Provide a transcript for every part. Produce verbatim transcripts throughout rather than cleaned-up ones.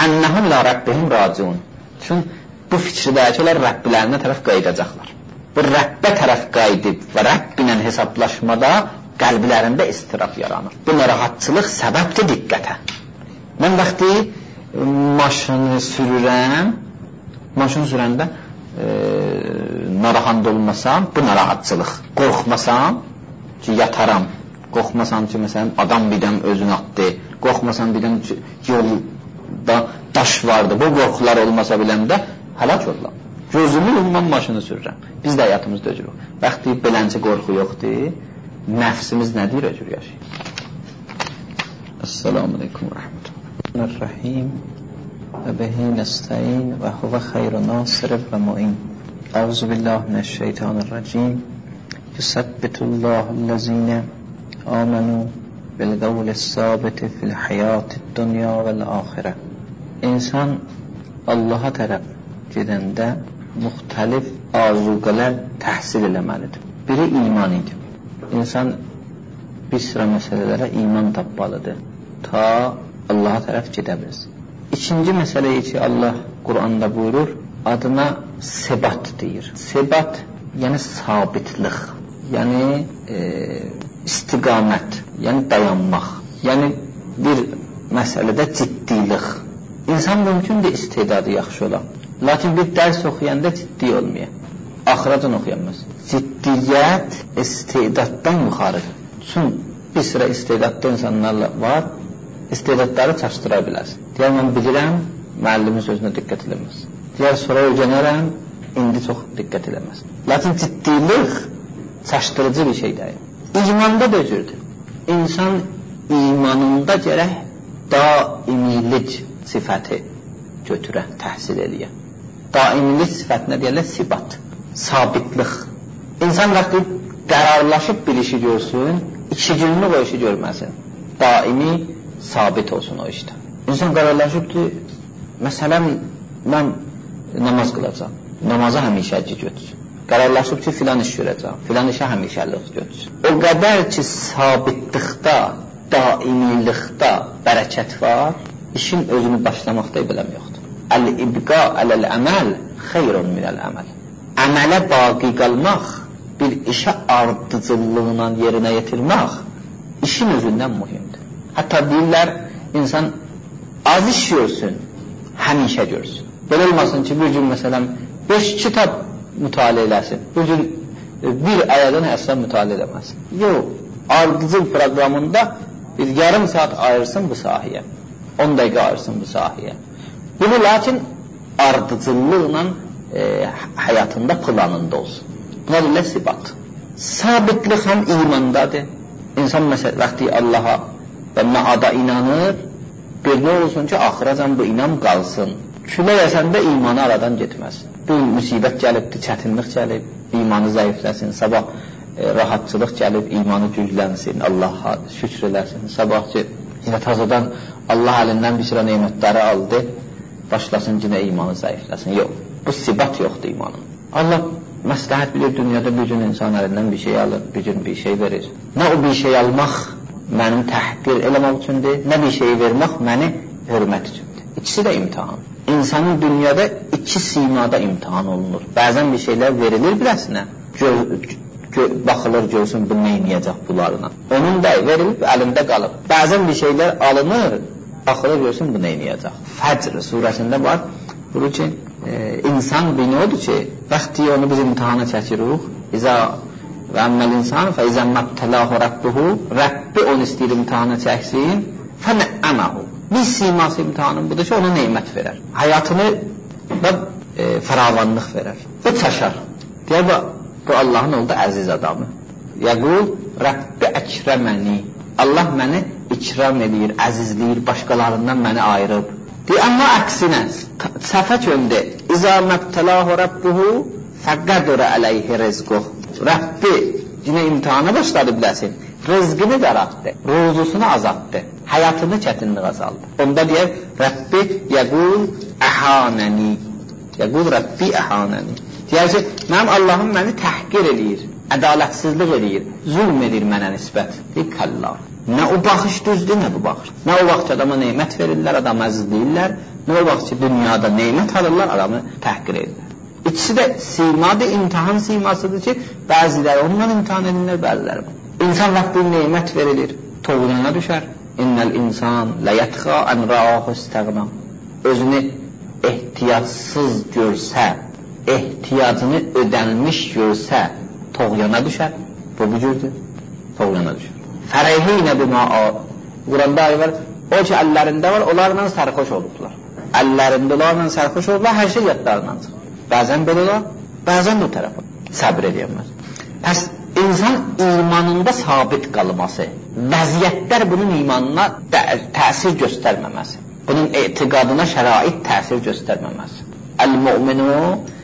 Ennəhum la rabbihim raciun. Çünki bu fikrdəki onlar Rəbbilərinə tərəf qayıdacaqlar. Bu Rəbbə tərəf qayıdıb və Rəbb ilə hesablaşmada qəlblərində istirab yaranır. Bu narahatçılıq səbəbdir diqqətə. Mən vaxtı maşını sürürəm, maşını sürəndə e, narahat olmasam, bu narahatçılıq. Qorxmasam ki, yataram. Qorxmasam ki, məsələn, adam birdən özünü atdı. Qorxmasam birdən ki, yolda daş vardı. Bu qorxular olmasa biləndə həlak oluram. Gözümü yumman maşını sürürəm. Biz də həyatımızda öcürük. Vaxtı belənci qorxu yoxdur. Nəfsimiz nə deyir, öcür yaşayır. Esselamu aleykum və rəhmətullah. Və bihi nəstəin və huvə xeyru nasir və mu'in. Əvzu billah minəşşeytanirracim. Yusabbitullahüllezine amenu bil qavlis-sabiti fil hayatid-dunya vel-axirə. İnsan Allaha tərəf gedəndə müxtəlif arzuqələr təhsil eləməlidir. Biri iman idi. İnsan bir sıra məsələlərə iman tapmalıdır, ta Allaha tərəf gedə bilsin. İkinci məsələyi ki, Allah Quranda buyurur, adına sebat deyir. Sebat, yəni sabitlik, yəni e, istiqamət, yəni dayanmaq, yəni bir məsələdə ciddilik. İnsan mümkündür istedadı yaxşı olan, lakin bir dərs oxuyanda ciddi olmuyor. Axıracan oxuyanmaz. Ciddiyyət istedaddan yuxarıdır. Çünki bir sıra istedadlı insanlarla var, istedadları çaşdıra bilərsin. Deyər, mən bilirəm, müəllimin sözünə diqqət eləməz. Deyər, sonra öyrənərəm, indi çox diqqət eləməz. Lakin ciddilik çaşdırıcı bir şey deyil. İmanda da özürdür. İnsan imanında gərək daimilik sifəti götürə, təhsil eləyə. Daimilik sifətinə deyərlər sibat, sabitlik. İnsan vaxtı qərarlaşıb bir işi görsün, iki günlük o işi görməsin. Daimi sabit olsun o işdə. İnsan qərarlaşıb ki, məsələn, mən namaz qılacam, namaza həmişəci götürsün. Qərarlaşıb ki, filan iş görəcəm, filan işə həmişəlik götürsün. O qədər ki, sabitlikdə, daimilikdə bərəkət var, işin özünü başlamaqda biləm yoxdur. Əl-ibqa ələl-əməl xeyrun minəl-əməl. Əmələ baqi qalmaq, bir işə ardıcıllığına yerinə yetirmək işin özündən mühimdir. Hətta deyirlər, insan az iş görsün, həmişə görsün. Belə olmasın ki, bir gün məsələn, beş kitab mütaliə eləsin, bir gün bir ayadan əsla mütaliə eləməsin. Yox, ardıcıl proqramında bir yarım saat ayırsın bu sahiyə, on dəqiqə ayırsın bu sahiyə. Bunu lakin ardıcıllıqla e, həyatında planında olsun. Buna deyirlər sibat. Sabitlik həm imandadır. İnsan məsələ vaxtı Allaha və məada inanır, bir nə olsun ki, axıracan bu inam qalsın. Külə yəsəndə imanı aradan getməz. Bu müsibət gəlibdir, çətinlik gəlib, imanı zəifləsin, sabah e, rahatçılıq gəlib, imanı güclənsin, Allaha şükür eləsin. Sabah ki, yenə tazadan Allah əlindən bir sıra neymətləri aldı, başlasın yenə imanı zəifləsin. Yox, bu sibat yoxdur imanın. Allah məsləhət bilir, dünyada bir gün insan əlindən bir şey alır, bir gün bir şey verir. Nə o bir şey almaq mənim təhqir eləmək üçündür, nə bir şey vermək məni hörmət üçündür. İkisi də imtihan. İnsanın dünyada iki simada imtihan olunur. Bəzən bir şeylər verilir biləsinə, gö gö baxılır, görsün bu nə inəyəcək bunlarına. Onun da verilib, əlində qalıb. Bəzən bir şeylər alınır, baxılır, görsün bu nə inəyəcək. Fəcr surəsində var, buyurur ki, e, insan bini odur ki, vaxtı onu biz imtihana çəkirik, İza və əmməl insan fə izə məbtəlahu rəbbuhu, Rəbbi onu istəyir imtihana çəksin, fə nə'əməhu. Bir siması imtihanın budur ki, ona neymət verər. Həyatını və e, fəravanlıq verər. Bu çaşar. Deyər, bu, bu Allahın oldu əziz adamı. Yəqul, Rəbbi əkrəməni. Allah məni ikram edir, əzizləyir, başqalarından məni ayırıb. Deyir, amma əksinə, səhvə göndü. İzə məbtəlahu rəbbuhu fəqqədurə əleyhi rizquh. Rəbbi yine imtihana başladı biləsin. Rızqını daraltdı, ruzusunu azaltdı, həyatını çətinlik azaldı. Onda deyər, Rəbbi yəqul əhanəni. Yəqul Rəbbi əhanəni. Deyər ki, mənim Allahım məni təhqir edir, ədalətsizlik edir, zulm edir mənə nisbət. Deyir, kəllah. Nə o baxış düzdür, nə bu baxış. Nə o vaxt adama neymət verirlər, adam əzizləyirlər, Nə o vaxt ki, dünyada neymət alırlar, adamı təhqir edirlər. İkisi də simadır, imtihan simasıdır ki, bəziləri ondan imtihan edirlər, bəziləri. İnsan vaxt bir neymət verilir, toğruna düşər. İnnəl insan ləyətxa ən rəahu istəğna. Özünü ehtiyatsız görsə, ehtiyacını ödənmiş görsə, toğyana düşər. Bu bücürdür, toğyana düşər. Fərəhinə bimə a. Quranda ayı var, o ki, əllərində var, onlarla sərxoş olublar. Əllərində onlarla sərxoş olublar, hər şey yadlarından çıxır. Bəzən belə olar, bəzən də o tərəfə səbr edəməz. Pəs, insan imanında sabit qalması, vəziyyətlər bunun imanına təsir göstərməməsi, bunun etiqadına şərait təsir göstərməməsi. Əl-mu'minu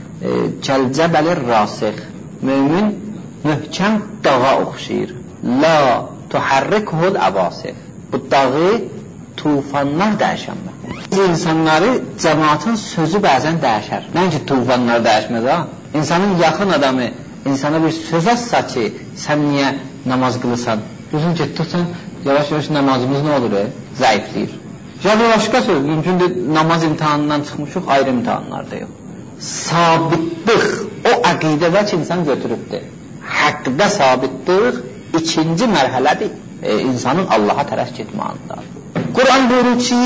kəlcəbəlir rasix. Mümin möhkəm dağa oxşayır. La tuhərrikhul əvasif. Bu dağı tufanlar dəyişənmə. İnsanları cəmaatın sözü bəzən dəyişər. Nəinki tufanlar dəyişməz ha. İnsanın yaxın adamı insana bir söz atsa ki, sən niyə namaz qılırsan? Düzün getdirsən, yavaş-yavaş namazımız nə olur? E? Zəifləyir. Ya bir başqa söz, mümkündür namaz imtihanından çıxmışıq, ayrı imtihanlarda yox. Sabitlik, o əqidədə ki, insan götürübdür. Haqqda sabitlik ikinci mərhələdir. E, insanın Allaha tərəf getmağında. Quran buyurur ki,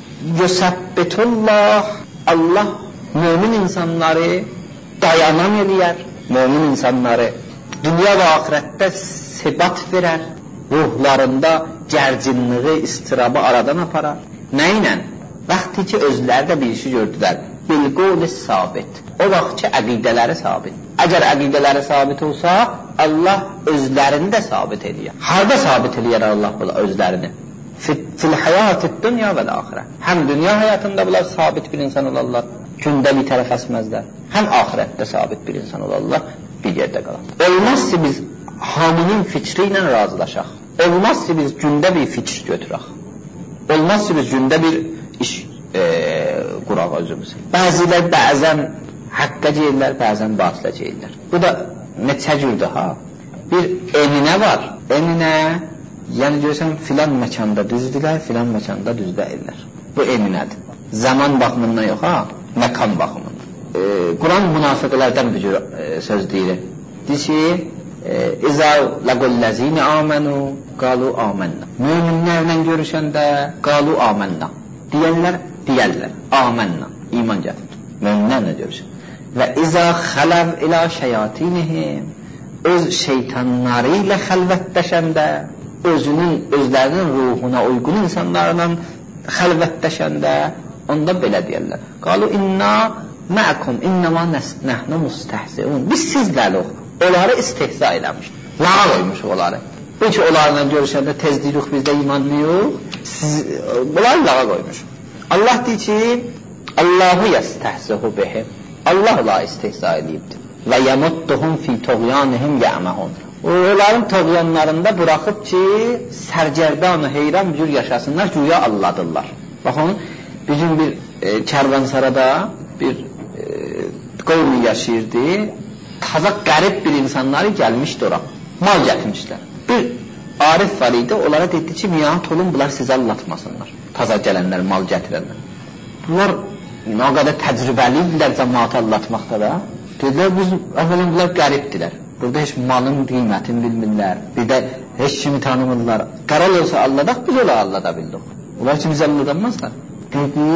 Yusəbbitullah, Allah mömin insanları dayanan eləyər, mömin insanları dünya və axirətdə sebat verər, ruhlarında gərcinliği, istirabı aradan aparar. Nə ilə? Vaxtı ki, özləri də bir işi gördülər. Bilqolis sabit. O vaxt ki, əqidələri sabit. Əgər əqidələri sabit olsa, Allah özlərini də sabit edir. Harada sabit edir Allah özlərini? Fil həyatid dünya və axirə. Həm dünya həyatında bunlar sabit bir insan olarlar, gündə bir tərəf əsməzlər. Həm axirətdə sabit bir insan olarlar, bir yerdə qalar. Olmaz ki, biz hamının fikri ilə razılaşaq. Olmaz ki, biz gündə bir fikir götürək. Olmaz ki, biz gündə bir iş e, quraq özümüzü. Bəzilər bəzən haqqa deyirlər, bəzən batilə deyirlər. Bu da neçə cürdür ha? Bir eminə var. Eminə, yəni görürsən filan məkanda düzdürlər, filan məkanda düz deyirlər. Bu eminədir. Zaman baxımından yox ha, məkan baxımından. E, Quran münafiqlərdən bir cür e, söz deyir. Deyir ki, İzə ləqulləzini amənu, qalu amənna. Möminlərlə görüşəndə, qalu amənna. Deyərlər, deyərlər, amənna. İman gətirir. Möminlərlə görüşən. Və izə xələv ilə şeyatinihim, öz şeytanları ilə xəlvətləşəndə, özünün, özlərinin ruhuna uyğun insanlarla xəlvətləşəndə, onda belə deyərlər. Qalu inna məkum, innəmə nəhnu müstəhziun. Biz sizlərlə oxu. Onları istehza eləmiş. Lağa qoymuş onları. Bu ki, onlarla görüşəndə tez deyirik, bizdə iman yox. Bunları lağa qoymuş. Allah deyir ki, Allahu yəstəhzihu bihim. Allah onları istehza edibdir. Və yəmudduhum fi toğyanihim yəməhun. Onların toğyanlarında bıraxıb ki, sərgərdan, heyran bir cür yaşasınlar, güya Allah'dırlar. Baxın, bir gün bir e, kərvansarada bir e, qovmi yaşayırdı. Taza qərib bir insanları gəlmişdi ora. Mal gətirmişlər. Bir arif var idi, onlara dedi ki, miyanət olun, bunlar sizə anlatmasınlar. Taza gələnlər, mal gətirənlər. Bunlar nə qədər təcrübəlidirlər cəmaatı anlatmaqda da. Dedilər, biz əvvələn bunlar qəribdirlər. Burada heç malın qiymətini bilmirlər. Bir də heç kimi tanımırlar. Qaral olsa alladaq, biz ola allada bildik. Onlar ki, biz alladanmazlar. Dedi,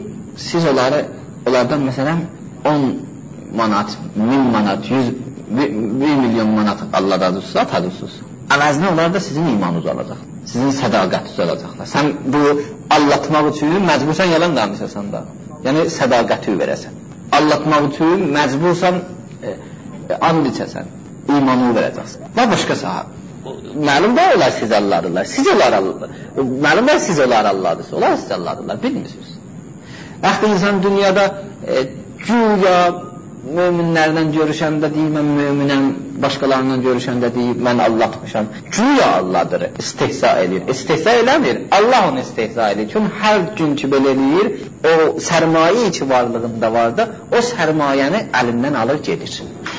siz onları, onlardan məsələn on manat, min manat, yüz, bir, bir milyon manat alladadırsa, tadırsınız. Əvəzinə onlar da sizin imanınız olacaq. Sizin sədaqətiniz olacaqlar. Sən bu allatmaq üçün məcbursan yalan danışasan da. Yəni sədaqəti verəsən. Allatmaq üçün məcbursan e, e, and içəsən. İmanı verəcəksən. Və başqa sahə. Məlum da onlar siz Allah'dırlar. Siz onlar Allah'dırlar. Məlum da siz onlar Allah'dırlar. Onlar siz Allah'dırlar. Bilmirsiniz. Əxti insan dünyada e, güya möminlərlə görüşəndə deyir, mən möminəm, başqalarla görüşəndə deyir, mən Allah'mışam. Güya Allah'dır, istehza edir. İstehza eləmir, Allah onu istehza edir. Çünki hər gün ki belə eləyir, o sərmayə ki varlığında vardı, o sərmayəni əlindən alır, gedir.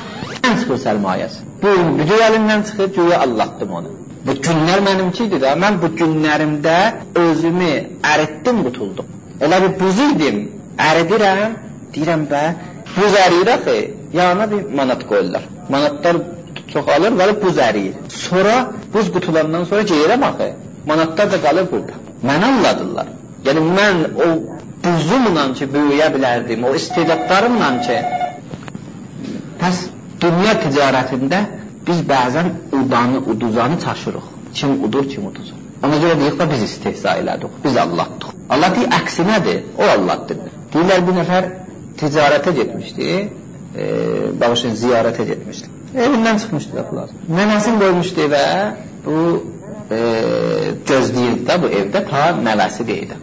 Ən çıxır sərmayəsi. Bu güya əlindən çıxır, güya Allah'dım onu. Bu günlər mənimkidir də, mən bu günlərimdə özümü əritdim, qutuldum. Elə bir buz idim, əridirəm, deyirəm bə, buz əriyir axı, yanına bir manat qoyurlar. Manatlar çoxalır, qalıb buz əriyir. Sonra buz qutulandan sonra geyirəm axı, manatlar da qalır burada. Mənə anladırlar. Yəni mən o buzumla ki böyüyə bilərdim, o istedadlarımla ki, pəs dünya ticarətində biz bəzən udanı, uduzanı çaşırıq. Kim udur, kim uduzur. Ona görə deyik ki, biz istehza elədik, biz Allah'dıq. Allah deyir, əksinədir, o Allah'dır. Deyirlər, bir nəfər ticarətə getmişdi, e, bağışın ziyarətə getmişdi. Evindən çıxmışdı da bunlar. Nənəsini qoymuşdu evə, bu e, gözləyirdi də bu evdə, ta nəvəsi deyildi.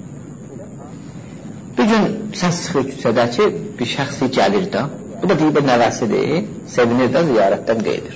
Bir gün səs çıxır küçədə ki, bir şəxsi gəlir də, bu da deyib, nəvəsidir, sevinir də ziyarətdən qeydir.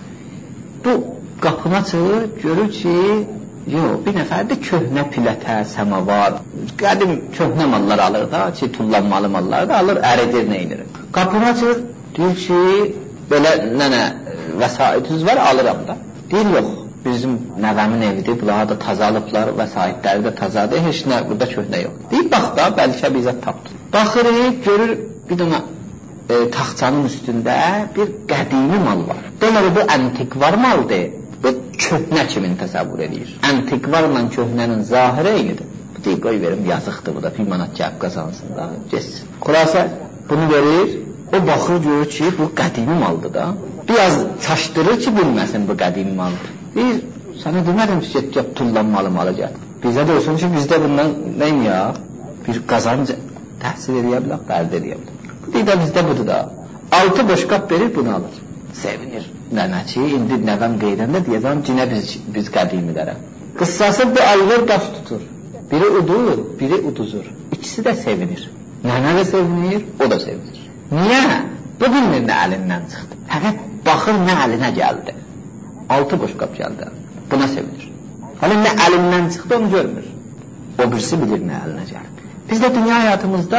Bu qapını açır, görür ki, yox, bir nəfər də köhnə pilətə, səmavar, qədim köhnə mallar alır da, ki, tullanmalı mallar da alır, əridir, neynir. Qapını açır, deyir ki, belə nənə vəsaitiniz var, alıram da. Deyir, yox, bizim nəvəmin evidir, bunlar da tazalıblar, vəsaitləri də tazadır, heç nə, burada köhnə yox. Deyir, bax da, bəlkə bir izət tapdı. Baxır, görür, bir dənə e, taxtçanın üstündə bir qədimi mal var. Deməli, bu antikvar maldır. Bu köhnə kimin təsəvvür edir? Antikvarla köhnənin zahiri eynidir. Bu deyib, qoy verim, yazıqdır bu da, bir manat cəb qazansın da, geçsin. Xülasə, bunu verir, o baxır, görür ki, bu qədimi maldır da. Biraz çaşdırır ki, bilməsin bu qədimi maldır. Deyir, sənə demədim ki, get, get, tullanmalı malı gəl. Bizə də olsun ki, bizdə bundan neyim ya, bir qazanc təhsil edə bilər, qərd edə bilər. Bu deyir də bizdə budur da. Altı boş qap verir, bunu alır. Sevinir. Nənəçi, indi nəvəm qeydəndə deyəcəm, cinə biz, biz qədimilərə. Qıssası bu alır, daş tutur. Biri udur, biri uduzur. İkisi də sevinir. Nənə də sevinir, o da sevinir. Niyə? Bu bilmir nə əlindən çıxdı. Fəqət baxır nə əlinə gəldi. Altı boş qap gəldi. Buna sevinir. Hələ nə əlindən çıxdı, onu görmür. O birisi bilir nə əlinə gəldi. Biz də dünya həyatımızda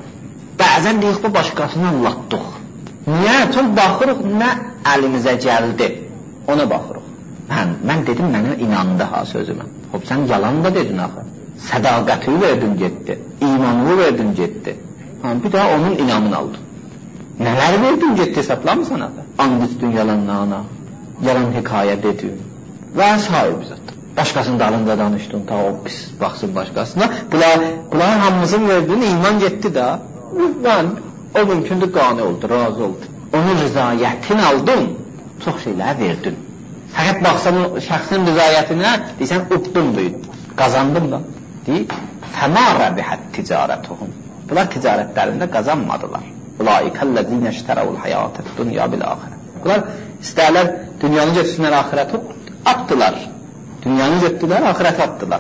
bəzən deyik bu başqasını anlatdıq. Niyə? Çox baxırıq, nə əlimizə gəldi, ona baxırıq. Mən, mən dedim, mənə inandı ha sözümə. Hop, sən yalan da dedin axı. Sədaqəti verdin, getdi. İmanını verdin, getdi. Ha, bir daha onun inamını aldın. Nələr verdin, getdi, hesablamısan axı. And üstün yalanlarına, yalan hekayə dedin. Və sahib zat. Başqasının dalında danışdın, ta o pis baxsın başqasına. Bunların hamımızın verdiğin iman getdi da. Mən, o mümkündür qani oldu, razı oldu. Onun rızayətini aldın, çox şeylər verdin. Fəqət baxsan şəxsin rızayətinə, deysən, uddun duyun, qazandım da. Deyib, fəma rəbihət ticarətuhum. Bunlar ticarətlərində qazanmadılar. Ulaikəl-ləzinə iştərəvul həyatət dünya bil-axirə. Bunlar istərlər dünyanı götürsünlər, axirəti atdılar. Dünyanı götürdülər, axirəti atdılar.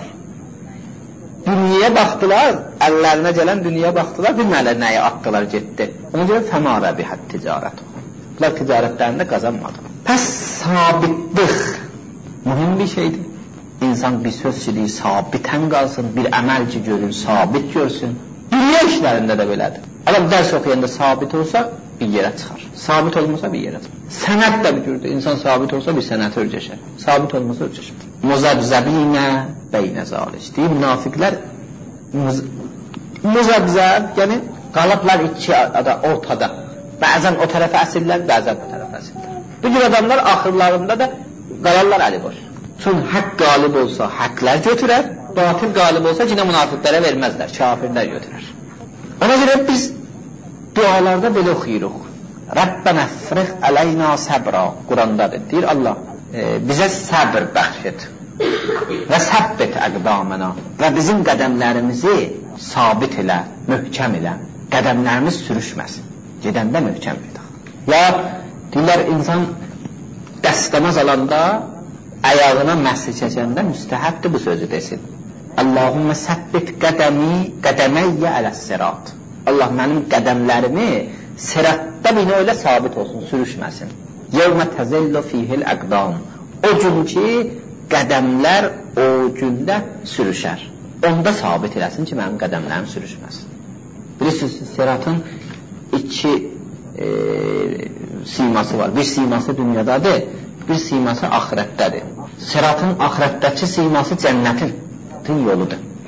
Dünyaya baxdılar, əllərinə gələn dünyaya baxdılar, bilmərlər nəyə atdılar, getdi. Ona görə fəma rəbihət ticarət. Bunlar ticarətlərində qazanmadılar. Pəs sabitlik mühüm bir şeydir. İnsan bir söz ki, sabitən qalsın, bir əməl ki görür, sabit görsün. Dünya işlərində də belədir. Adam dərs oxuyanda sabit olsa, bir yerə çıxar. Sabit olmasa bir yerə çıxar. Sənət də bütürdür. İnsan sabit olsa bir sənəti örcəşər. Sabit olmasa örcəşər. Muzabzəbinə beynə zalic. Deyib, münafiqlər muzabzəb, yəni qalıblar iki ada, ortada. Bəzən o tərəfə əsirlər, bəzən o tərəfə əsirlər. Bu cür adamlar axırlarında da qalarlar əli boş. Çünki haqq qalib olsa haqlar götürər, batil qalib olsa yine münafiqlərə verməzlər, kafirlər götürər. Ona görə biz dualarda belə oxuyuruq. Rabbənə frix əleyna səbra. Qurandadır. Deyir Allah, e, bizə səbr bəxş et. Və səbbet əqdamına. Və bizim qədəmlərimizi sabit elə, möhkəm elə. Qədəmlərimiz sürüşməsin. Gedəndə möhkəm edək. Ya deyirlər, insan dəstəmaz alanda ayağına məhsi çəkəndə müstəhəbdir bu sözü desin. Allahümmə səbbit qədəmi qədəməyyə ələs-sirat. Allah mənim qədəmlərimi siratda beni öyle sabit olsun, sürüşməsin. Yevmə təzillu fihil əqdam. O gün ki, qədəmlər o gündə sürüşər. Onda sabit eləsin ki, mənim qədəmlərim sürüşməsin. Bilirsiniz, siratın iki e, siması var. Bir siması dünyadadır, bir siması ahirətdədir. Siratın ahirətdəki siması cənnətin yoludur.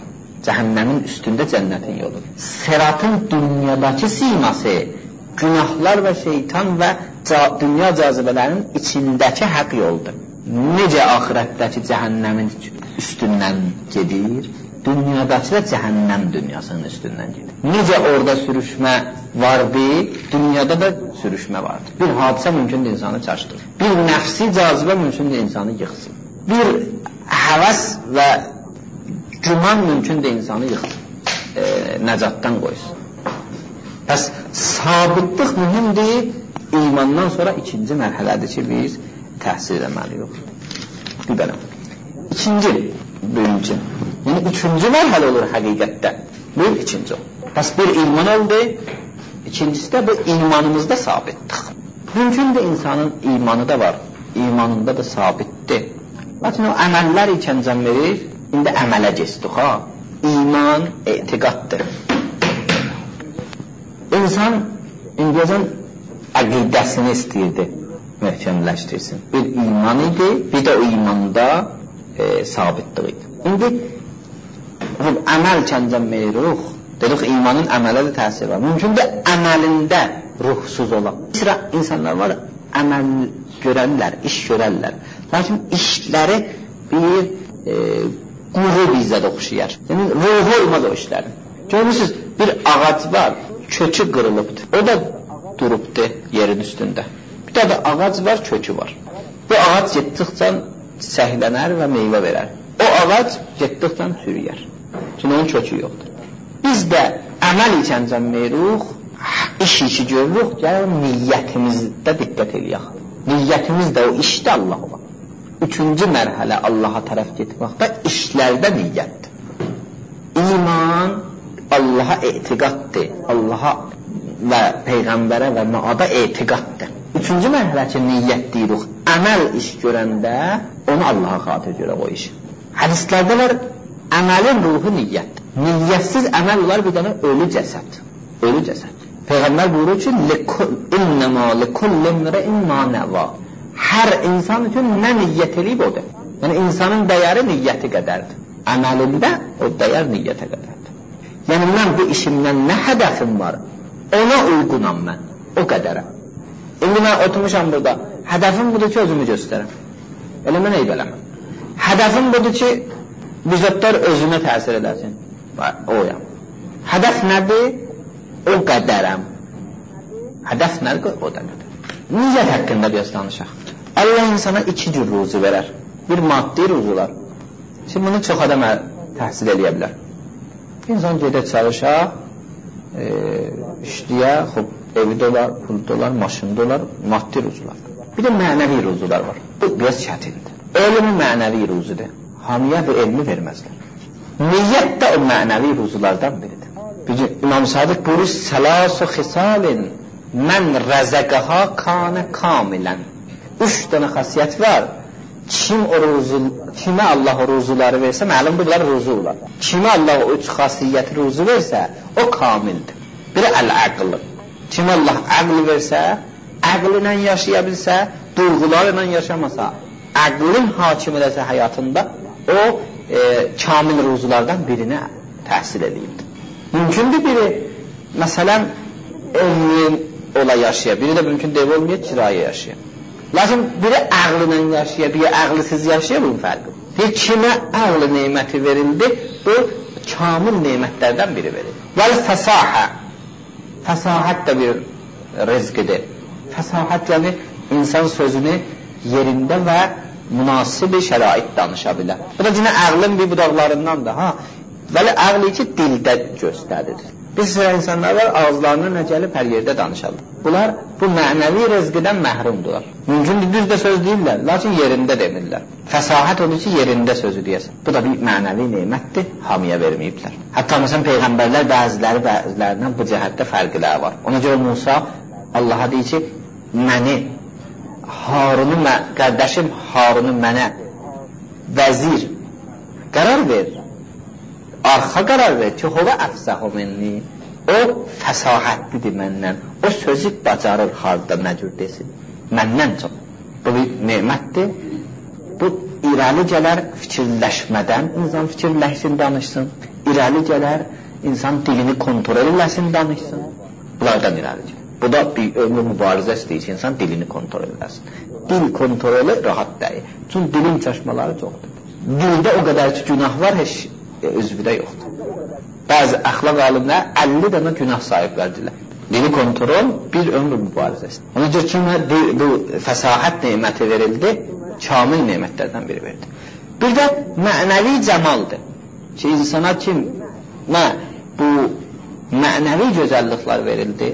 Cəhənnəmin üstündə cənnətin yolu. Sıratın dünyadakı siması günahlar və şeytan və dünya cazibələrinin içindəki haqq yoldur. Necə axirətdəki cəhənnəmin üstündən gedir, dünyadakı da cəhənnəm dünyasının üstündən gedir. Necə orada sürüşmə vardır, dünyada da sürüşmə vardır. Bir hadisə mümkündür insanı çaşdırır. Bir nəfsi cazibə mümkündür insanı yıxsın. Bir həvəs və güman mümkündür insanı yıxsın, e, nəcatdan qoysun. Bəs sabitlik mühümdir, imandan sonra ikinci mərhələdir ki, biz təhsil etməliyik. Bir bələm. İkinci, birinci. Yəni, üçüncü mərhələ olur həqiqətdə. Bu, ikinci o. Bəs bir iman oldu, ikincisi də bu imanımızda sabitdir. Mümkündür insanın imanı da var, imanında da sabitdir. Lakin o əməllər ikən can verir, indi əmələ geçdik ha. İman etiqaddır. İnsan indiyəcən əqidəsini istəyirdi, möhkəmləşdirsin. Bir iman idi, bir də o imanda e, sabitlik idi. İndi əməl kəncəm meyruq, dedik imanın əmələ də təsir var. Mümkündür əməlində ruhsuz olan. Sıra insanlar var, əməl görərlər, iş görərlər. Lakin işləri bir e, quru bizdə oxşayar. Yəni, ruhu olmaz o işlərin. Görürsünüz, bir ağac var, kökü qırılıbdır. O da durubdur yerin üstündə. Bir də də ağac var, kökü var. Bu ağac getdikcə səhlənər və meyvə verər. O ağac getdikcə çürüyər. Çünki onun kökü yoxdur. Biz də əməl ikən cəmmeyiruq, iş işi görürük, gəlir niyyətimizdə diqqət eləyək. Niyyətimiz də o işdə Allah olan. Üçüncü mərhələ Allaha tərəf getməkdə işlərdə niyyətdir. İman Allaha etiqaddır. Allaha və Peyğəmbərə və məada etiqaddır. Üçüncü mərhələ ki, niyyət deyirik. Əməl iş görəndə onu Allaha xatir görə o iş. Hədislərdə var, əməlin ruhu niyyətdir. Niyyətsiz əməl olar bir dənə ölü cəsəd. Ölü cəsəd. Peyğəmbər buyurur ki, İnnəmə likullimrəin ma nəva. Hər insan üçün nə niyyət eləyib odur. Yəni, insanın dəyəri niyyəti qədərdir. Əməlində o dəyər niyyətə qədərdir. Yəni, mən bu işimdən nə hədəfim var, ona uyğunam mən, o qədərəm. İndi mən oturmuşam burada, hədəfim budur ki, özümü göstərəm. Elə mən eyb eləməm. Hədəfim budur ki, vücudlar özümə təsir edəsin. Oyam. Hədəf nədir? O qədərəm. Hədəf nədir? O da qədər. Niyyət haqqında biraz danışaq. Allah insana iki cür ruzu verər. Bir maddi ruzular. Şimdi bunu çox adam təhsil edə bilər. İnsan gedə çalışa, e, işləyə, xub, evi dolar, pul dolar, maşın dolar, maddi ruzular. Bir də mənəvi ruzular var. Bu biraz çətindir. Elmi mənəvi ruzudur. Hamiyə bu elmi verməzlər. Niyyət də o mənəvi ruzulardan biridir. Bizim İmam Sadiq buyurur, Səlasu xisalin mən rəzəqəha kanə kamilən. Üç dənə xasiyyət var. Kim o ruzu, kimə Allah o ruzuları versə, məlum bunlar ruzu olar. Kimə Allah o üç xasiyyəti ruzu versə, o kamildir. Biri əl-əql. Kimə Allah əql versə, əql ilə yaşaya bilsə, duyğular ilə yaşamasa, əqlin hakim edəsə həyatında, o e, kamil ruzulardan birinə təhsil edibdir. Mümkündür biri, məsələn, elmi ola yaşaya, biri də mümkün deyil olmayıb, kiraya yaşaya. Lakin biri əqlilə yaşaya, biri əqlisiz yaşaya, bunun fərqi. Bir kimə əql neyməti verildi, bu kamil neymətlərdən biri verildi. Vəl fəsahə. Fəsahət də bir rizqidir. Fəsahət yəni insan sözünü yerində və münasibi şərait danışa bilər. Bu da yine əqlin bir budaqlarından da. Ha? Vəli əqli ki, dildə göstərir. Bir sıra insanlar var, ağızlarına nə gəlib hər yerdə danışarlar. Bunlar bu mənəvi rızqıdan məhrumdular. Mümkündür, düz də söz deyirlər, lakin yerində demirlər. Fəsahət odur ki, yerində sözü deyəsən. Bu da bir mənəvi neymətdir, hamiyə verməyiblər. Hətta məsələn, Peyğəmbərlər bəziləri bəzilərindən bu cəhətdə fərqləri var. Ona görə Musa Allaha deyir ki, məni, Harunu, qardaşım Harunu mənə vəzir qərar ver. Arxa qərar ver ki, hova əfsəhu minni. O fəsahətlidir məndən. O sözü bacarır harda nə cür desin. Məndən çox. Bu bir nemətdir. Bu irəli gələr fikirləşmədən, insan fikirləşsin, danışsın. irəli gələr, insan dilini kontrol eləsin, danışsın. Bunlardan irəli gəlir. Bu da bir ömür mübarizə istəyir ki, insan dilini kontrol eləsin. Dil kontrolü rahat deyil. Çünki dilin çaşmaları çoxdur. Dildə o qədər ki, günah var, heç özvüdə yoxdur. Bəzi əxlaq alimlər əlli dənə günah sahiblərdirlər. Dili kontrol bir ömür mübarizəsi. Ona görə ki, bu fəsahət neməti verildi, kamil nemətlərdən biri verildi. Bir də mənəvi cəmaldır ki, insana kim nə bu mənəvi gözəlliklər verildi,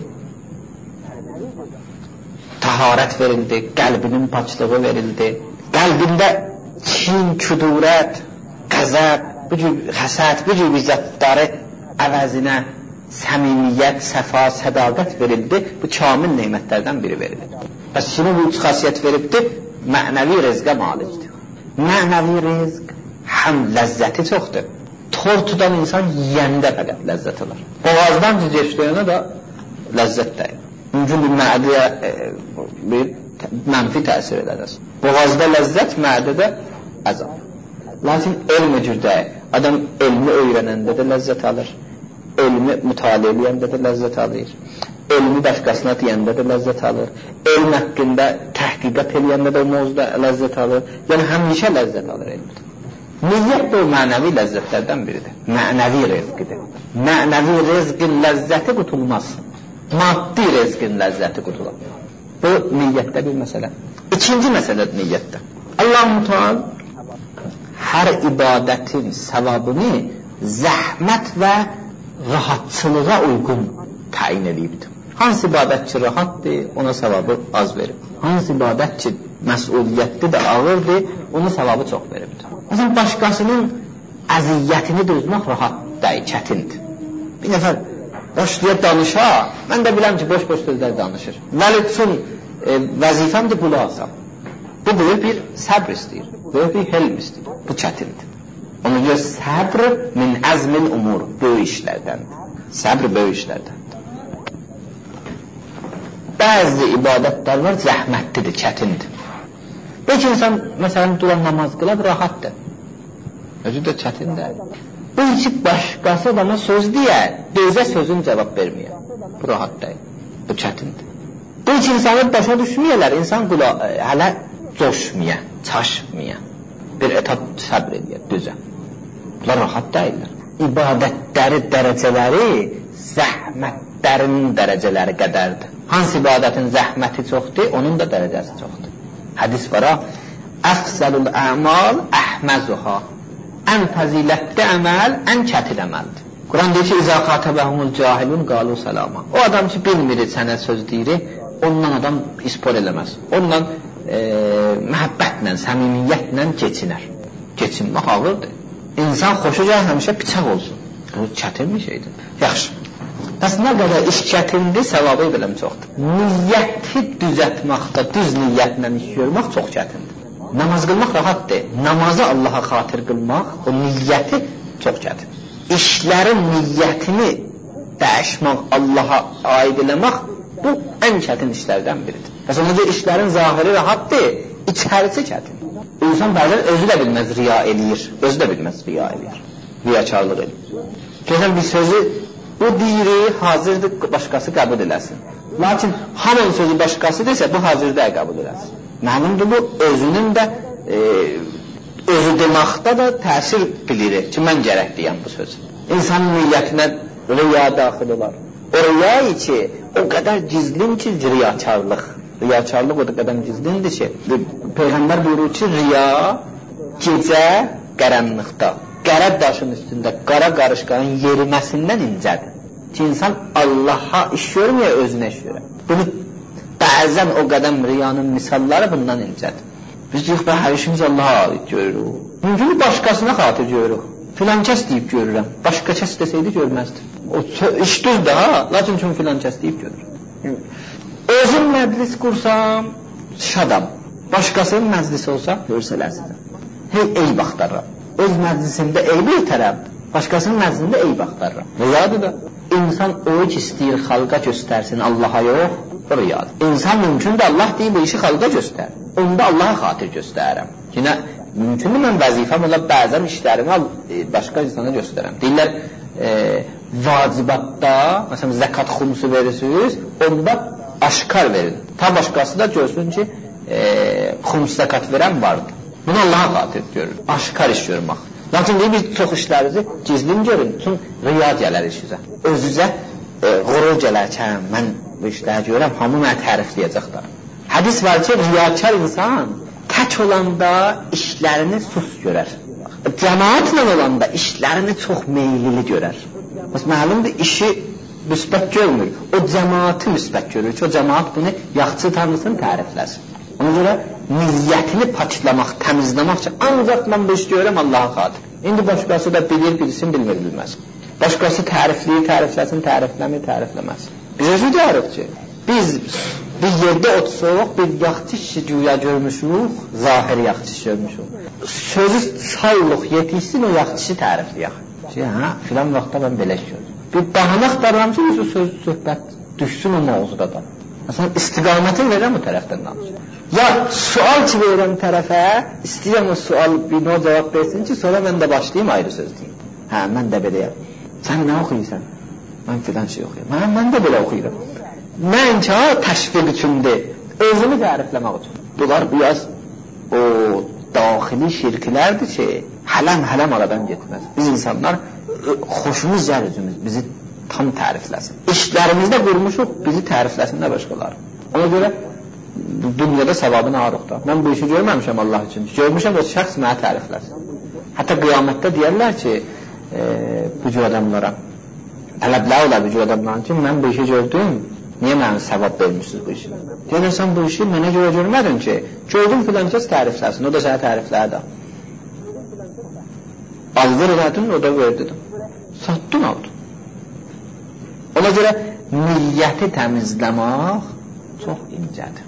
taharət verildi, qəlbinin paçlığı verildi, qəlbində kin, küdurət, qəzəb, bu cür həsəd, bu cür bizzətləri əvəzinə səmimiyyət, səfa, sədaqət verildi, bu kamil nemətlərdən biri verildi. Bəs kimi bu üç xasiyyət veribdir, mənəvi rizqə malikdir. Mənəvi rizq həm ləzzəti çoxdur. Tortudan insan yiyəndə fəqət ləzzət alır. Boğazdan cücəşdəyənə də ləzzət deyil. Mümkün bir mədəyə e, bir mənfi təsir edədir. Boğazda ləzzət, mədədə əzab. Lakin elm cürdəyir. Adam elmi öyrənəndə də ləzzət alır. Elmi mütaliə eləyəndə də ləzzət alır. Elmi başqasına deyəndə də ləzzət alır. Elm haqqında təhqiqat eləyəndə də o mövzuda ləzzət alır. Yəni həmişə ləzzət alır elmdə. Niyyət də o mənəvi ləzzətlərdən biridir. Mənəvi rizqidir. Mənəvi rizqin ləzzəti qutulmaz. Maddi rizqin ləzzəti qutular. Bu niyyətdə bir məsələ. İkinci məsələ niyyətdə. Allah-u Teala hər ibadətin savabını zəhmət və rahatçılığa uyğun təyin edibdir. Hansı ibadət ki rahatdır, ona savabı az verib. Hansı ibadət ki məsuliyyətli də ağırdır, ona savabı çox veribdir. Məsələn, başqasının əziyyətini dözmək rahat deyil, çətindir. Bir nəfər başlayıb danışa, mən də biləm ki, boş-boş sözlər danışır. Vəli üçün e, vəzifəmdir qulaq asam. Bu böyük bir səbr istəyir, böyük bir helm istəyir. Bu çətindir. Ona görə səbr min əzmin umur, böyük işlərdəndir. Səbr böyük işlərdəndir. Bəzi ibadətlər var, zəhmətlidir, çətindir. Belki insan, məsələn, duran namaz qılab, rahatdır. Özü də çətindir. Bu iki başqası adama söz deyər, dözə sözün cavab verməyə. Bu rahat deyil, bu çətindir. Bu iki insanı başa düşməyələr, insan qula, hələ coşmaya, çaşmaya, bir etap səbr edir, düzə. Bunlar rahat deyirlər. İbadətləri, dərəcələri zəhmətlərinin dərəcələri qədərdir. Hansı ibadətin zəhməti çoxdur, onun da dərəcəsi çoxdur. Hədis var ha, əfzəlul əmal əhməzuha. Ən fəzilətli əməl, ən çətin əməldir. Quran deyir ki, İzə xatəbəhumul cahilun qalu salama. O adam ki, bilmir sənə söz deyir, ondan adam ispor eləməz. Ondan e, məhəbbətlə, səmimiyyətlə keçinər. Keçinmək ağırdır. İnsan xoşuca həmişə piçaq olsun. Bu çətin bir şeydir. Yaxşı. Bəs nə qədər iş çətindir, səvabı biləm çoxdur. Niyyəti düzətməkdə, düz niyyətlə iş görmək çox çətindir. Namaz qılmaq rahatdır. Namazı Allaha xatir qılmaq, o niyyəti çox çətin. İşlərin niyyətini dəyişmək, Allaha aid eləmək, bu ən çətin işlərdən biridir. Məsələn, necə işlərin zahiri rahatdır, içərisi çətin. İnsan bəzən özü də bilməz riya eləyir, özü də bilməz riya eləyir, riyakarlıq eləyir. Gözəl bir sözü o deyiri hazırdır, başqası qəbul eləsin. Lakin hamın sözü başqası desə, bu hazırda qəbul eləsin. Mənimdir bu, özünün də e, özü deməkdə də təsir bilir ki, mən gərək deyəm bu sözü. İnsanın niyyətinə riya daxil olar. O riya ki, o qədər gizlin ki, riyakarlıq. Riyakarlıq o da qədər gizlindir ki, Peyğəmbər buyurur ki, riya gecə qaranlıqda, qara daşın üstündə qara qarışqanın yeriməsindən incədir. Ki, insan Allaha iş görmüyor, özünə iş görür. Bunu bəzən o qədəm riyanın misalları bundan incədir. Biz deyik, ben hər işimiz Allaha aid görürük. Mümkün başqasına xatir görürük. Filan kəs deyib görürəm. Başqa kəs desəydi görməzdi. O iş düzdür ha, lakin çünki filan kəs deyib görür. Özüm məclis qursam, şadam. Başqasının məclisi olsa, görsələrsiniz. Hey, eyb axtarıram. Öz məclisində eyb etərəm, başqasının məclisində eyb axtarıram. Riyadır da. İnsan o ki istəyir xalqa göstərsin, Allaha yox, o riyadır. İnsan mümkün də Allah deyib bu işi xalqa göstər. Onda Allaha xatir göstərirəm. Yine Mümkündür mən vəzifəm ola bəzən işlərimi başqa insana göstərəm. Deyirlər, e, vacibatda, məsələn, zəkat xumusu verirsiniz, onda aşkar verin. Ta başqası da görsün ki, e, xumus zəkat verən vardır. Bunu Allaha xatir görür. Aşkar iş görmək. Lakin deyir, biz çox işlərinizi gizlin görün. Çünki riya gələr işinizə. Özünüzə e, qurur gələr ki, mən bu işləri görürəm, hamı mənə tərifləyəcəkdir. Hədis var ki, riyakar insan tək olanda işlərini sus görər. Cəmaatla olanda işlərini çox meylili görər. Bəs məlumdur, işi müsbət görmür. O cəmaatı müsbət görür ki, o cəmaat bunu yaxşı tanısın, tərifləsin. Ona görə niyyətini paklamaq, təmizləmək üçün ancaq mən bu iş görürəm Allaha xatir. İndi başqası da bilir, bilsin, bilmir, bilməz. Başqası tərifləyir, tərifləsin, tərifləmir, tərifləməz. Biz özü deyərik ki, biz bir yerdə otursuq, bir yaxçı işi güya görmüşük, zahiri yaxçı işi görmüşük. Sözü sayılıq, yetişsin, o yaxçı işi tərifləyək. Ki, hə, filan vaxtda mən belə iş görürüm. Bir bahana axtarıram ki, o söz, söhbət düşsün o mağzuda da. Məsələn, istiqaməti verirəm o tərəfdən danışır. Ya sual ki verirəm tərəfə, istəyirəm o sual bir nə cavab versin ki, sonra mən də başlayayım ayrı söz deyim. Hə, mən də beləyəm. Sən nə oxuyursan? Mən filan şey oxuyuram. Hə, mən də belə oxuyuram. Mən ki, təşviq üçündür, özümü tərifləmək üçün. Bunlar biraz o daxili şirklərdir ki, hələm-hələm aradan getməz. Biz insanlar, xoşumuz gəlir özümüz, bizi tam tərifləsin. İşlərimizdə qurmuşuq, bizi tərifləsin də başqaları. Ona görə dünyada savabını arıq da. Mən bu işi görməmişəm Allah üçün. Görmüşəm o şəxs mənə tərifləsin. Hətta qiyamətdə deyərlər ki, e, bu cür adamlara, tələblər olar bu cür adamların ki, mən bu işi gördüm, niyə mənə savab vermişsiniz bu işi? Deyirlər, sən bu işi mənə görə görmədin ki, gördüm filan kəs tərifləsin, o da sənə təriflərdi. Aldır elədin, o da verdidim. Satdın, aldın. Ona görə niyyəti təmizləmək çox incədir.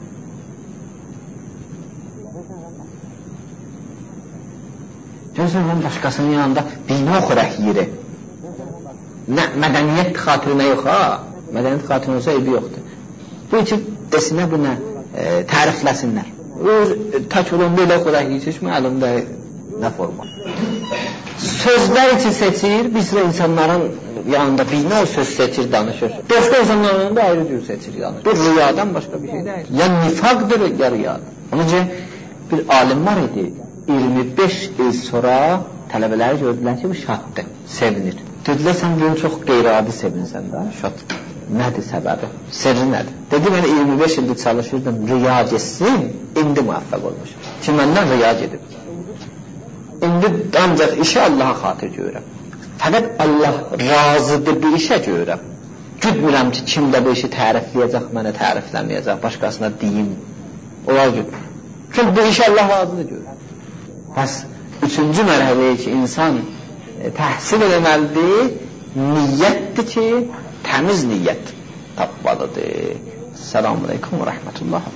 Görürsən, mən başqasının yanında dinə oxuraq yeri. Nə, mədəniyyət xatirinə yox, ha? Mədəniyyət xatirinə olsa eybi yoxdur. Bu üçün desinə bu nə? E, tərifləsinlər. Öz tək olan belə oxuraq yeri məlumda nə forma. Sözlər için seçir, bir sıra insanların yanında bir nə o söz seçir, danışır. Başqa insanların yanında ayrı cür seçir, danışır. Bu riyadan başqa bir şey deyil. Ya nifaqdır, ya riyadır. Onun için bir alim var idi, iyirmi beş il sonra tələbələri gördülər ki, bu şaddır, sevinir. Dedilər, sən gün çox qeyri-adi sevinsən də, şad. Nədir səbəbi? Sirri nədir? Dedi, mən iyirmi beş ildir çalışırdım, riya geçsin, indi müvəffəq olmuşum. Ki, məndən riya gedib. İndi ancaq işi Allaha xatir görürəm. Fəqət Allah razıdır bir işə görürəm. Güdmürəm ki, kim də bu işi tərifləyəcək, mənə tərifləməyəcək, başqasına deyim. Onlar güdmür. Çünki bu işi Allah razıdır görürəm. Bəs, üçüncü mərhələyə ki, insan e, təhsil eləməlidir, niyyətdir ki, təmiz niyyət tapmalıdır. Selamun aleyküm və rəhmətullah.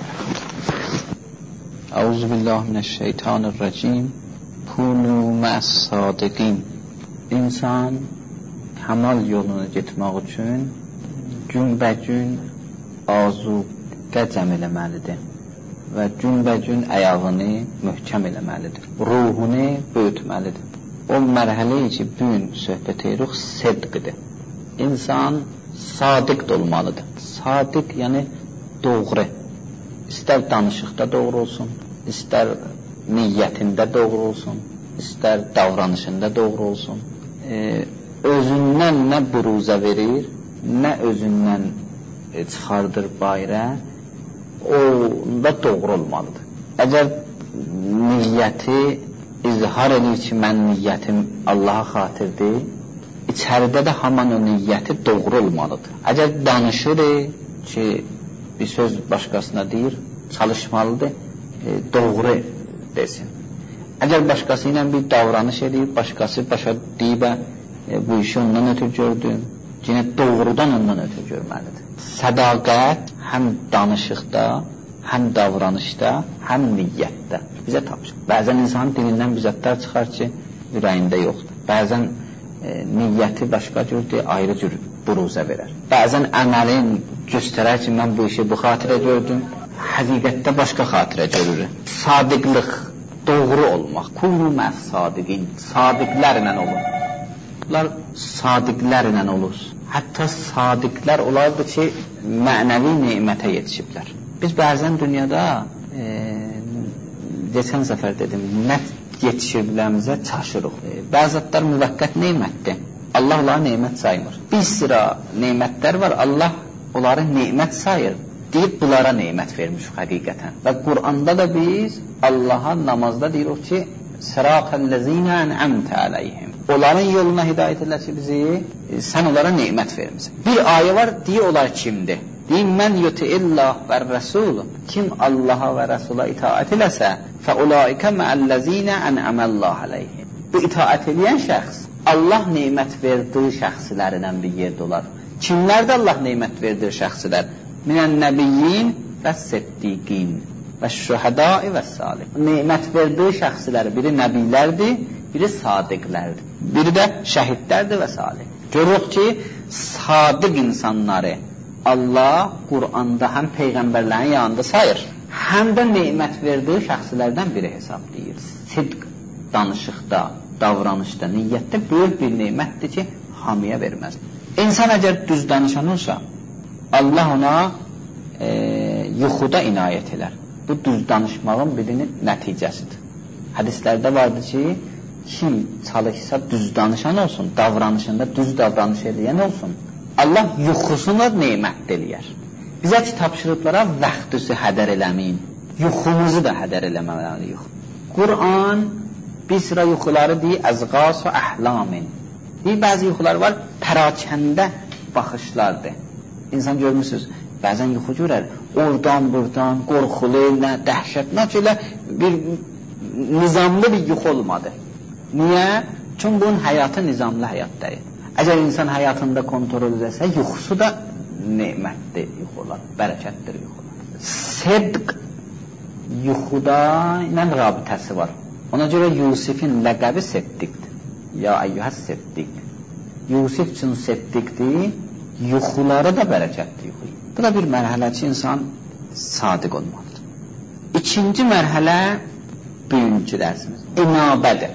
Euzubillahimineşşeytanirracim. Kunu məs-sadiqin. İnsan kəmal yolunu getmək üçün günbə-gün azuqə cəm eləməlidir və günbə-gün ayağını möhkəm eləməlidir. Ruhunu böyütməlidir. O mərhələyə ki, bugün söhbət edirik, sidqdir. İnsan sadiq olmalıdır. Sadiq, yəni doğru. İstər danışıqda doğru olsun, istər niyyətində doğru olsun, istər davranışında doğru olsun. Ee, özündən nə buruza verir, nə özündən e, çıxardır bayrə, onda doğru olmalıdır. Əgər niyyəti izhar edir ki, mən niyyətim Allaha xatirdir, içəridə də haman o niyyəti doğru olmalıdır. Əgər danışır ki, bir söz başqasına deyir, çalışmalıdır, e, doğru desin. Əgər başqası ilə bir davranış edib, başqası başa deyib, e, bu işi ondan ötürü gördüm, yine doğrudan ondan ötürü görməlidir. Sədaqət həm danışıqda, həm davranışda, həm niyyətdə bizə tapışır. Bəzən insanın dilindən bizətlər çıxar ki, ürəyində yoxdur. Bəzən e, niyyəti başqa cürdür, ayrı cür buruzə verər. Bəzən əməlin göstərər ki, mən bu işi bu xatirə gördüm, həqiqətdə başqa xatirə görürüm. Sadiqlıq doğru olmaq. Kunu məs-sadiqin. Sadiqlərlə olun. Bunlar sadiqlərlə olur. Hətta sadiqlər olardı ki, mənəvi nemətə yetişiblər. Biz bəzən dünyada e, geçən səfər dedim, nə yetişiblərimizə çaşırıq. E, bəzətlər müvəqqət nemətdir. Allah onları nemət saymır. Bir sıra nemətlər var, Allah onları nemət sayır. Deyib, bunlara nemət vermiş həqiqətən. Və Qur'anda da biz Allaha namazda deyirik ki, Siraqəl-ləzinə ən'əmtə əleyhim. Onların yoluna hidayət edilər ki, bizi, sən onlara nemət vermişsin. Bir ayə var, deyə onlar kimdir? Deyim, mən yuti'illah və rəsul. Kim Allaha və Rəsula itaət eləsə, fəulaikə məəlləzinə ən'əməllah əleyhim. Bu itaət eləyən şəxs, Allah nemət verdiyi şəxslərindən bir yerdə olar. Kimlərdə Allah nemət verdiyi şəxslər? Minən nəbiyyin və siddiqin və şühədai və salih. Nemət verdiyi şəxsləri biri nəbilərdir, biri sadiqlərdir, biri də şəhidlərdir və salih. Görürük ki, sadiq insanları Allah Qur'anda həm peyğəmbərlərin yanında sayır, həm də nemət verdiyi şəxslərdən biri hesablayır. Sidq danışıqda, davranışda, niyyətdə böyük bir nemətdir ki, hamiyə verməz. İnsan əgər düz danışan olsa, Allah ona e, yuxuda inayət elər. Bu düz danışmağın birinin nəticəsidir. Hədislərdə vardır ki, kim çalışsa düz danışan olsun, davranışında düz davranış edən olsun, Allah yuxusunu nemət eləyər. Bizə ki, tapşırıqlara vaxtüsü hədər eləməyin, yuxumuzu da hədər eləməliyik. Qur'an bir sıra yuxuları deyir, əzqas və əhlamin. Deyir, bəzi yuxular var, pərakəndə baxışlardır. İnsan görmürsünüz, bəzən yuxu görər, oradan, buradan, qorxulu, nə, dəhşət, nə ki, bir nizamlı bir yuxu olmadı. Niyə? Çünki bunun həyatı nizamlı həyatdayır. Əgər insan həyatında kontrol edəsə, yuxusu da nemətdir yuxular, bərəkətdir yuxular. Sidq yuxuda ilə rabitəsi var. Ona görə Yusifin ləqəbi Siddiqdir. Ya əyyuhə Siddiq. Yusif üçün Siddiqdir, yuxuları da bərəkətdir yuxular. Bu da bir mərhələ ki, insan sadiq olmalıdır. İkinci mərhələ bugünkü dərsimiz. İnabədir.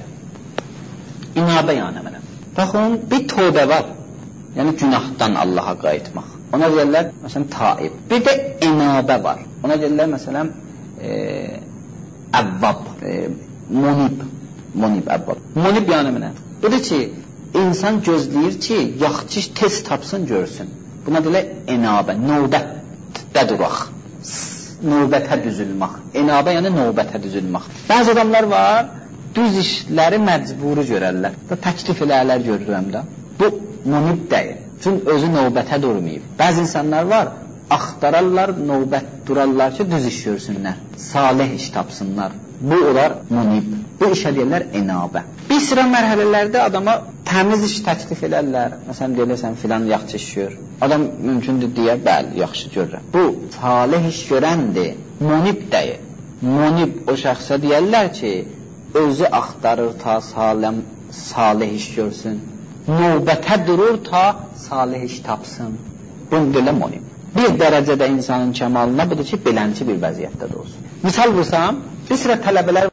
İnabə yəni mənə. Baxın, bir tövbə var. Yəni günahdan Allaha qayıtmaq. Ona deyirlər, məsələn, taib. Bir də inabə var. Ona deyirlər, məsələn, e, əvvab, e, monib. Monib, əvvab. Monib yəni mənə. Budur ki, insan gözləyir ki, yaxçı tez tapsın, görsün. Buna deyirlər, inabə, növbətdə duraq. Növbətə düzülmək. İnabə yəni növbətə düzülmək. Bəzi adamlar var, düz işləri məcburi görərlər. Təklif elərlər görürəm də. Bu monib deyil. Çünki özü növbətə durmayıb. Bəzi insanlar var, axtararlar, növbət durarlar ki, düz iş görsünlər. Salih iş tapsınlar. Bu olar monib. Bu işə deyirlər inabə. Bir sıra mərhələlərdə adama təmiz iş təklif elərlər. Məsələn, deyirsən filan yaxşı iş gör. Adam mümkündür deyə, bəli, yaxşı görürəm. Bu salih iş görəndir. Monib deyil. Monib o şəxsə deyərlər ki, özü axtarır ta saləm, salih iş görsün. Növbətə durur ta salih iş tapsın. Bunu deyilə monib. Bir dərəcədə insanın kəmalına budur ki, belənçi bir vəziyyətdə də olsun. Misal vursam, bir sıra tələbələr